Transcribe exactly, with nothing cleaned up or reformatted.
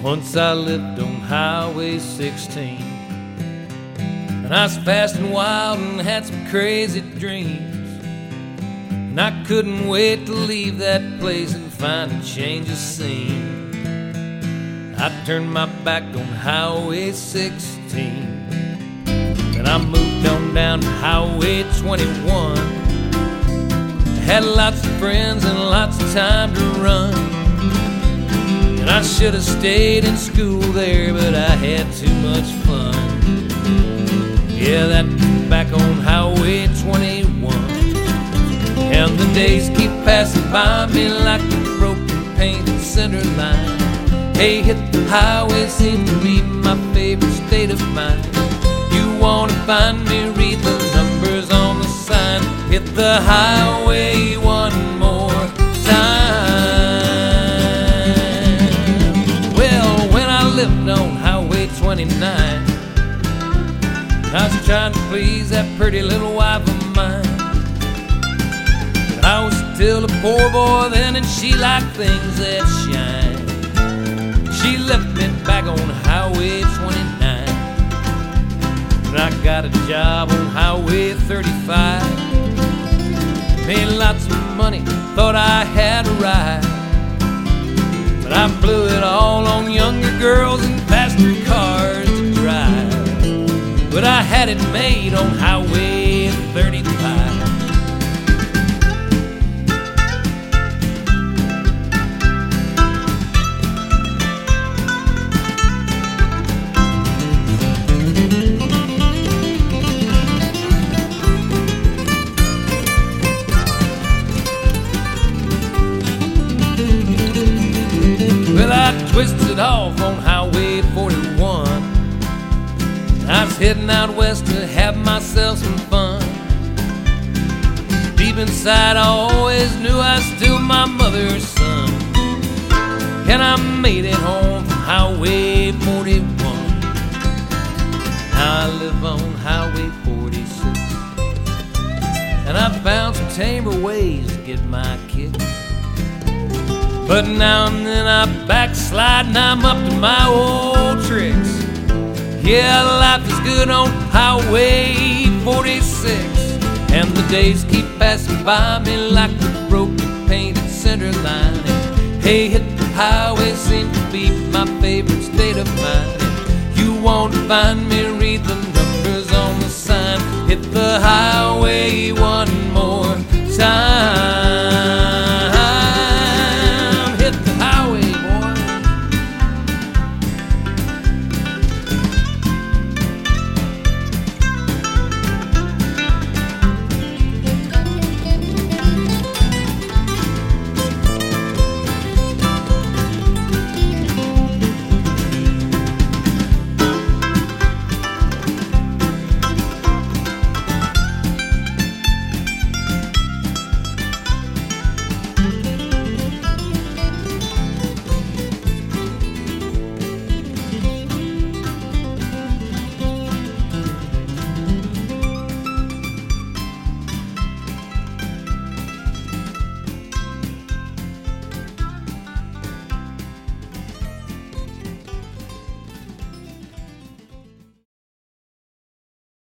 Once I lived on Highway sixteen, and I was fast and wild and had some crazy dreams, and I couldn't wait to leave that place and find a change of scene. I turned my back on Highway sixteen, and I moved on down to Highway twenty-one. I had lots of friends and lots of time to run, and I should have stayed in school there, but I had too much fun. Yeah, that back on Highway twenty-one, and the days keep passing by me like a broken painted center line. Hey, hit the highway seems to be my favorite state of mind. You wanna find me, read the numbers on the sign. Hit the highway one more time. Well, when I lived on Highway twenty-nine, I was trying to please that pretty little wife of mine. But I was still a poor boy then, and she liked things that shine. She left me back on Highway twenty-nine, and I got a job on Highway thirty-five. Made lots of money, thought I had a ride, but I blew it all on younger girls and faster cars to drive. But I had it made on Highway thirty-five. Well, I twisted off on Highway forty-one. I was heading out west to have myself some fun. Deep inside I always knew I was still my mother's son, and I made it home from Highway forty-one. Now I live on Highway forty-six, and I found some tamer ways to get my kicks. But now and then I backslide and I'm up to my old tricks. Yeah, life is good on Highway forty-six, and the days keep passing by me like a broken painted center line. And hey, hit the highway seems to be my favorite state of mind. If you want to find me, read the numbers on the sign. Hit the highway